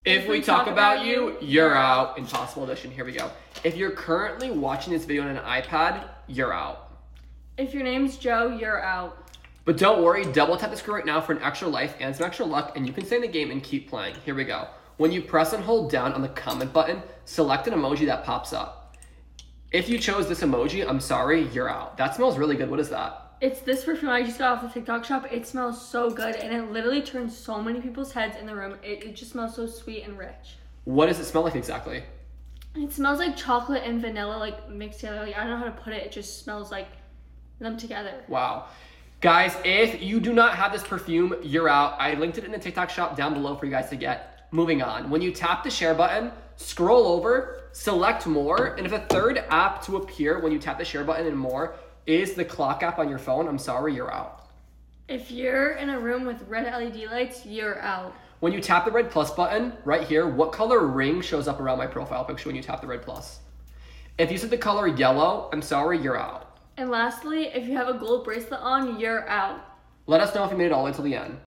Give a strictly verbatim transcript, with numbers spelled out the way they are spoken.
If we talk about you, you're out. Impossible Edition. Here we go. If you're currently watching this video on an iPad, you're out. If your name's Joe, you're out. But don't worry, double tap the screen right now for an extra life and some extra luck, and you can stay in the game and keep playing. Here we go. When you press and hold down on the comment button, select an emoji that pops up. If you chose this emoji, I'm sorry, you're out. That smells really good. What is that? It's this perfume I just got off the TikTok shop. It smells so good, and it literally turns so many people's heads in the room. It, it just smells so sweet and rich. What does it smell like exactly? It smells like chocolate and vanilla, like mixed together. Like, I don't know how to put it. It just smells like them together. Wow. Guys, if you do not have this perfume, you're out. I linked it in the TikTok shop down below for you guys to get. Moving on. When you tap the share button, scroll over, select more, and if a third app to appear when you tap the share button and more is the clock app on your phone, I'm sorry, you're out. If you're in a room with red L E D lights, you're out. When you tap the red plus button, right here, what color ring shows up around my profile picture when you tap the red plus? If you set the color yellow, I'm sorry, you're out. And lastly, if you have a gold bracelet on, you're out. Let us know if you made it all the way till the end.